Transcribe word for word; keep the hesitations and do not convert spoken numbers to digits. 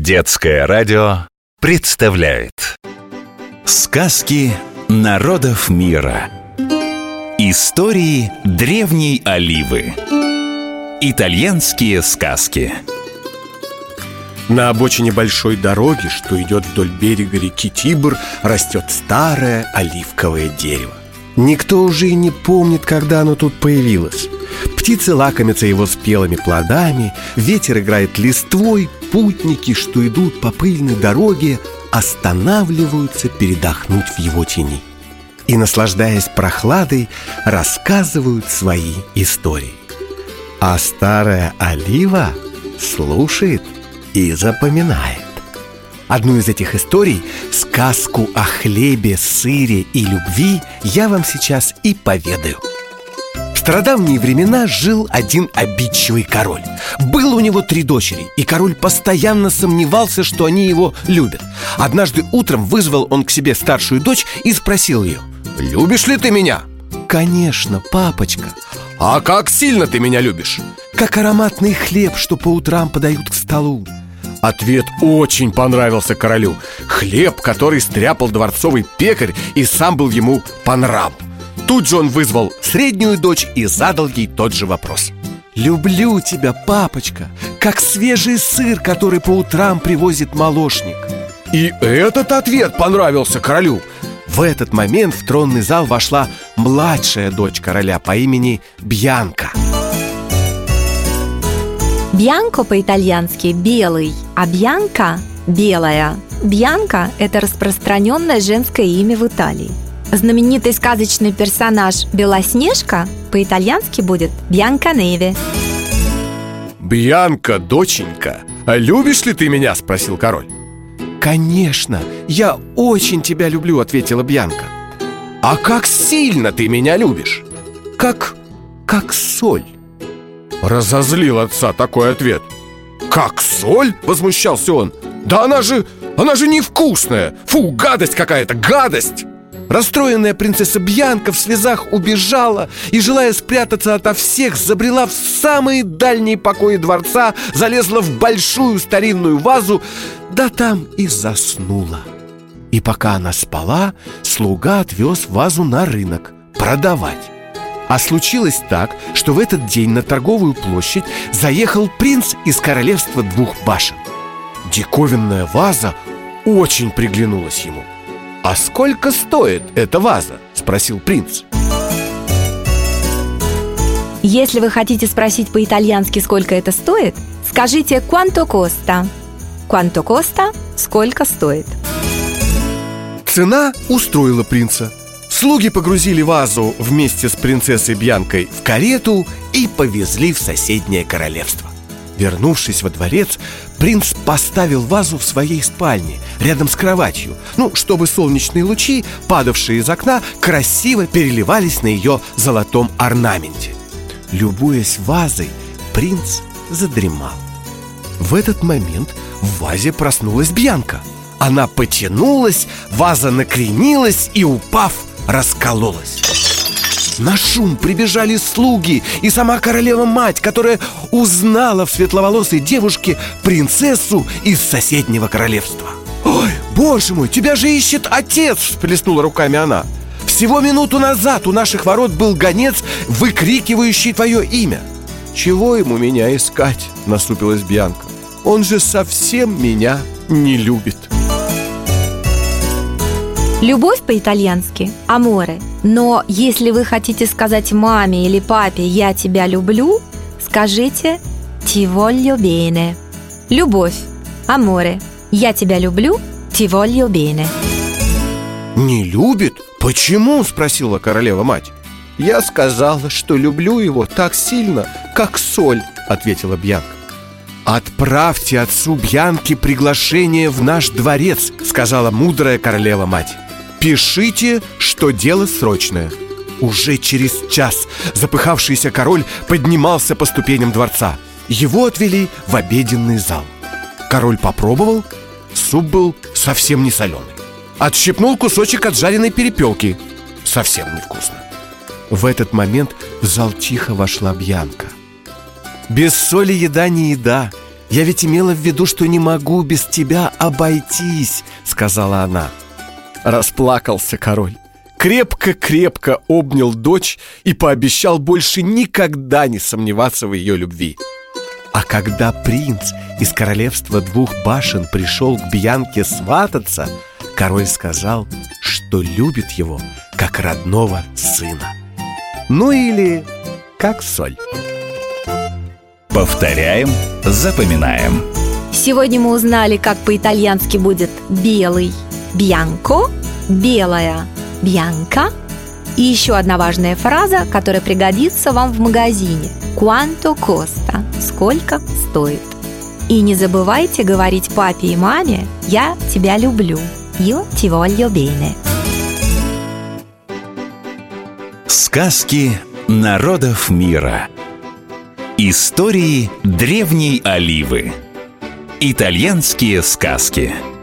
Детское радио представляет сказки народов мира. Истории древней Оливы. Итальянские сказки. На обочине большой дороги, что идет вдоль берега реки Тибр, растет старое оливковое дерево. Никто уже и не помнит, когда оно тут появилось. Птицы лакомятся его спелыми плодами, ветер играет листвой, путники, что идут по пыльной дороге, останавливаются передохнуть в его тени и, наслаждаясь прохладой, рассказывают свои истории. А старая олива слушает и запоминает. Одну из этих историй, сказку о хлебе, сыре и любви, я вам сейчас и поведаю. В стародавние времена жил один обидчивый король. Было у него три дочери, и король постоянно сомневался, что они его любят. Однажды утром вызвал он к себе старшую дочь и спросил ее: «Любишь ли ты меня?» «Конечно, папочка». «А как сильно ты меня любишь?» «Как ароматный хлеб, что по утрам подают к столу». Ответ очень понравился королю. Хлеб, который стряпал дворцовый пекарь, и сам был ему по нраву. Тут же он вызвал среднюю дочь и задал ей тот же вопрос. «Люблю тебя, папочка, как свежий сыр, который по утрам привозит молочник». И этот ответ понравился королю. В этот момент в тронный зал вошла младшая дочь короля по имени Бьянка. Бьянко по-итальянски «белый», а Бьянка – «белая». Бьянка – это распространенное женское имя в Италии. Знаменитый сказочный персонаж Белоснежка по-итальянски будет Бьянканеве. «Бьянка, доченька, а любишь ли ты меня?» – спросил король. «Конечно, я очень тебя люблю», – ответила Бьянка. «А как сильно ты меня любишь?» «Как... как соль». Разозлил отца такой ответ. «Как соль?» – возмущался он. «Да она же... она же невкусная! Фу, гадость какая-то, гадость!» Расстроенная принцесса Бьянка в слезах убежала и, желая спрятаться ото всех, забрела в самые дальние покои дворца, залезла в большую старинную вазу, да там и заснула. И пока она спала, слуга отвез вазу на рынок продавать. А случилось так, что в этот день на торговую площадь заехал принц из королевства двух башен. Диковинная ваза очень приглянулась ему. «А сколько стоит эта ваза?» – спросил принц. Если вы хотите спросить по-итальянски, сколько это стоит, скажите «quanto costa». «Quanto costa» – «сколько стоит». Цена устроила принца. Слуги погрузили вазу вместе с принцессой Бьянкой в карету и повезли в соседнее королевство. Вернувшись во дворец, принц поставил вазу в своей спальне, рядом с кроватью, ну, чтобы солнечные лучи, падавшие из окна, красиво переливались на ее золотом орнаменте. Любуясь вазой, принц задремал. В этот момент в вазе проснулась Бьянка. Она потянулась, ваза накренилась и, упав, раскололась. На шум прибежали слуги и сама королева-мать, которая узнала в светловолосой девушке принцессу из соседнего королевства. «Ой, боже мой, тебя же ищет отец!» – всплеснула руками она. «Всего минуту назад у наших ворот был гонец, выкрикивающий твое имя». «Чего ему меня искать?» – насупилась Бьянка. «Он же совсем меня не любит». Любовь по-итальянски – «аморе». Но если вы хотите сказать маме или папе «я тебя люблю», скажите «ti voglio bene». Любовь – «аморе». «Я тебя люблю», «ti voglio bene». «Не любит? Почему?» – спросила королева-мать. «Я сказала, что люблю его так сильно, как соль», – ответила Бьянка. «Отправьте отцу Бьянки приглашение в наш дворец», – сказала мудрая королева-мать. «Пишите, что дело срочное». Уже через час запыхавшийся король поднимался по ступеням дворца. Его отвели в обеденный зал. Король попробовал, суп был совсем не соленый. Отщипнул кусочек от жареной перепелки. Совсем невкусно. В этот момент в зал тихо вошла Бьянка. «Без соли еда не еда. «Я ведь имела в виду, что не могу без тебя обойтись», — сказала она. Расплакался король, крепко-крепко обнял дочь и пообещал больше никогда не сомневаться в ее любви. А когда принц из королевства двух башен пришел к Бьянке свататься, король сказал, что любит его как родного сына. Ну или как соль. Повторяем, запоминаем. Сегодня мы узнали, как по-итальянски будет белый «bianco», белая «bianca». И еще одна важная фраза, которая пригодится вам в магазине. «Quanto costa» – «сколько стоит». И не забывайте говорить папе и маме «я тебя люблю». «Io ti voglio bene». Сказки народов мира. Истории древней Оливы. Итальянские сказки.